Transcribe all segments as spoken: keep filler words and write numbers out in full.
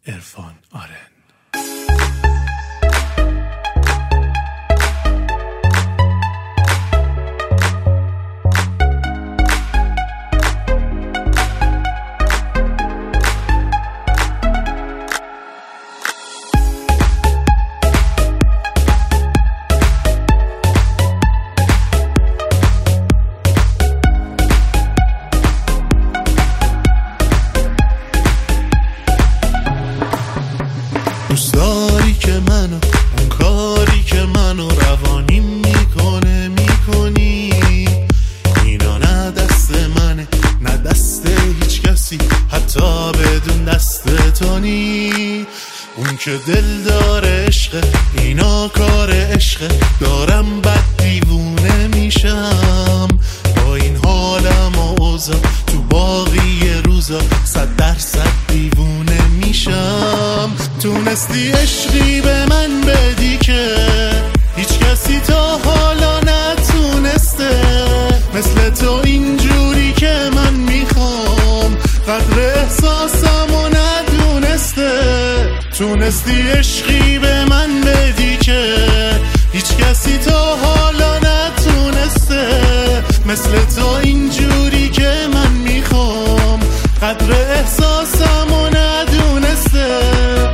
عرفان آرن. دوست داری که منو اون کاری که منو روانی میکنه میکنی، اینا نه دست منه نه دست هیچ کسی، حتی بدون دست تو نی. اون که دل داره عشقه، اینا کار عشقه، دارم بد دیوونه میشم با این حالم و اوضاع، تو باقی روزا صد درصد دیوونه میشم. تونستی عشقی به من بدی که هیچ کسی تا حالا نتونسته، مثل تو اینجوری که من میخوام قدر احساسمو ندونسته. تونستی عشقی به من بدی که هیچ کسی تا حالا نتونسته، مثل تو اینجوری که من میخوام قدر احساسمو ندونسته.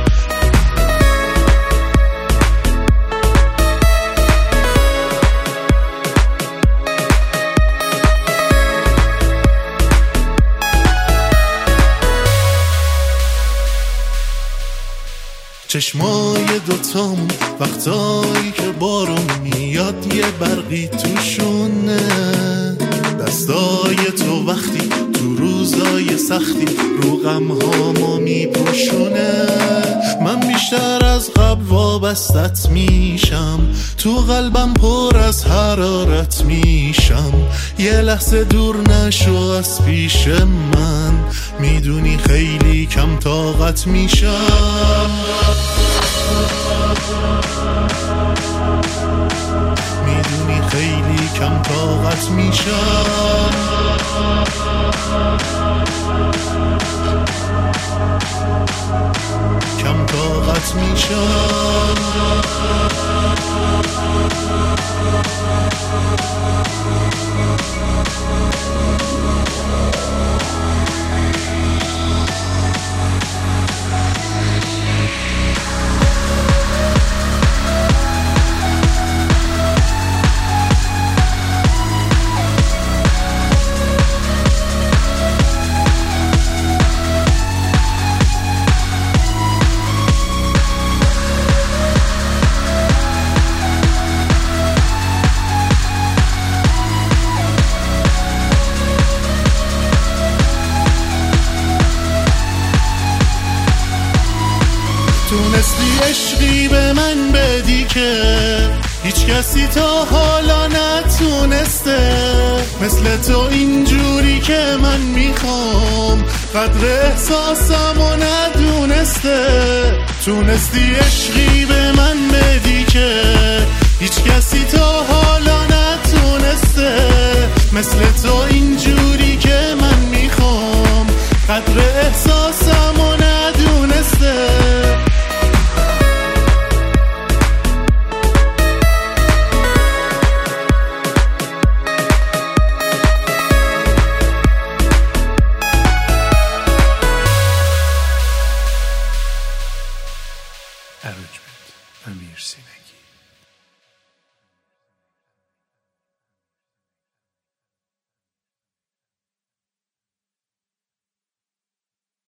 چشمای دوتامون وقتایی که بارون میاد یه برقی توشونه، دستای تو وقتی تو روزای سختی رو غمهامو میپوشونه. من بیشتر از قبل وابستت میشم، تو قلبم پر از حرارت میشم. یه لحظه دور نشو از پیش من، میدونی خیلی کم طاقت میشم. میدونی خیلی کم طاقت میشم. کم طاقت میشم. تونستی عشقی به من بدی که هیچ کسی تا حالا نتونسته، مثل تو اینجوری که من میخوام قدر احساسمو ندونسته. تونستی عشقی به من بدی که هیچ کسی تا حالا نتونسته، مثل تو اینجوری که من میخوام قدر احساسمو ندونسته. Arrangement امیر سینگی.